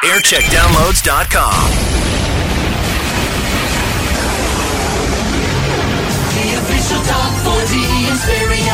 Aircheckdownloads.com. The official Top 40 in stereo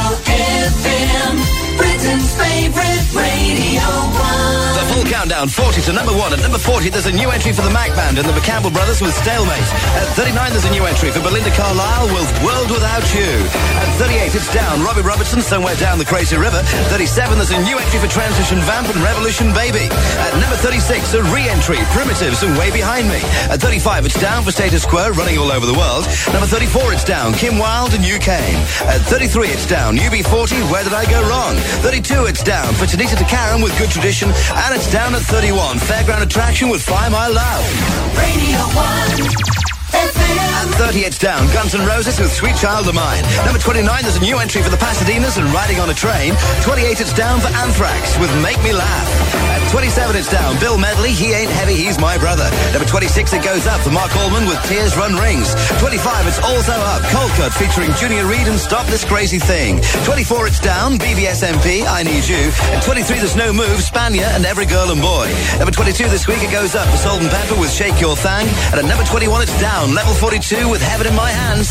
FM, Britain's favourite Radio 1. The full countdown, 40 to number 1. At number 40, there's a new entry for the Mac Band and the McCampbell Brothers with Stalemate. At 39, there's a new entry for Belinda Carlisle with World Without You. At 38, it's down Robbie Robertson, Somewhere Down the Crazy River. 37, there's a new entry for Transition Vamp and Revolution Baby. At number 36, a re-entry, Primitives and Way Behind Me. At 35, it's down for Status Quo, Running All Over the World. Number 34, it's down Kim Wilde and You Came. At 33, it's down UB40, Where Did I Go Wrong? 32, it's down for Tanita Takaram with Good Tradition. And it's down at 31, Fairground Attraction with Fly My Love. Radio 1 FM. At 30, it's down Guns N' Roses with Sweet Child of Mine. Number 29, there's a new entry for the Pasadenas and Riding on a Train. 28, it's down for Anthrax with Make Me Laugh. At 27, it's down Bill Medley, He Ain't Heavy, He's My Brother. Number 26, it goes up for Mark Allman with Tears Run Rings. 25, it's also up Cold Cut featuring Junior Reid and Stop This Crazy Thing. 24, it's down BBSMP, I Need You. At 23, there's no move, Spania and Every Girl and Boy. Number 22 this week, it goes up for Salt and Pepper with Shake Your Thang. And at number 21, it's down Level 42 with Heaven in My Hands.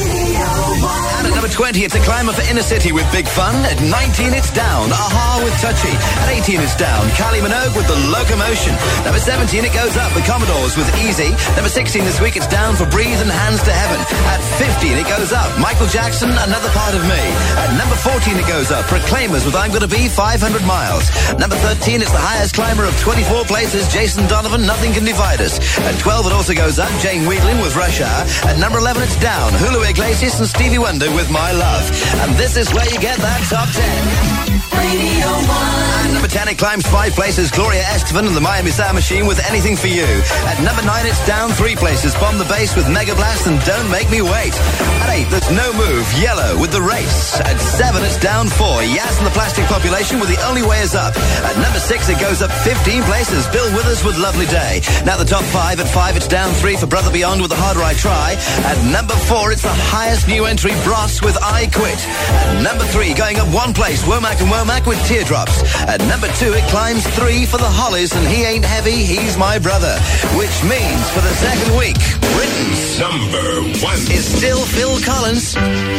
And at number 20, it's a climber for Inner City with Big Fun. At 19, it's down Aha with Touchy. At 18, it's down Kylie Minogue with The Locomotion. Number 17, it goes up the Commodores with Easy. Number 16 this week, it's down for Breathe and Hands to Heaven. At 15, it goes up Michael Jackson, Another Part of Me. At number 14, it goes up Proclaimers with I'm Gonna Be 500 Miles. Number 13, it's the highest climber of 24 places, Jason Donovan, Nothing Can Divide Us. At 12, it also goes up Jane Wheatlin with Rush Hour. At number 11, it's down Julio Iglesias and Stevie Wonder with My Love. And this is where you get that top 10. Radio 1. At number 10, it climbs 5 places, Gloria Estefan and the Miami Sound Machine with Anything For You. At number 9, it's down 3 places, Bomb the Bass with Mega Blast and Don't Make Me Wait. At 8, there's No Move, Yellow with The Race. At 7, it's down 4, Yas and the Plastic Population with The Only Way Is Up. At number 6, it goes up 15 places, Bill Withers with Lovely Day. Now the top 5, at 5, it's down 3 for Brother Beyond with The Harder I Try. At number 4, it's the highest new entry, Bros with I Quit. At number 3, going up 1 place, Womack and Womack with Teardrops. At number 2, it climbs 3 for the Hollies and He Ain't Heavy, He's My Brother. Which means for the second week, Britain's Number 1 is still Phil Collins.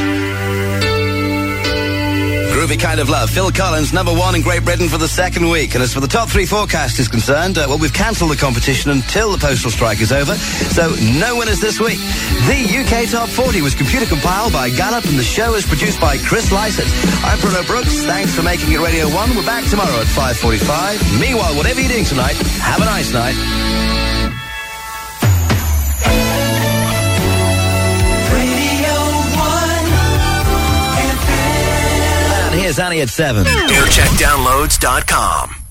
Groovy Kind of Love. Phil Collins, number 1 in Great Britain for the second week. And as for the top 3 forecast is concerned, we've cancelled the competition until the postal strike is over. So no winners this week. The UK Top 40 was computer compiled by Gallup and the show is produced by Chris Lysett. I'm Bruno Brooks. Thanks for making it Radio 1. We're back tomorrow at 5:45. Meanwhile, whatever you're doing tonight, have a nice night. Here's Annie at 7. Aircheckdownloads.com.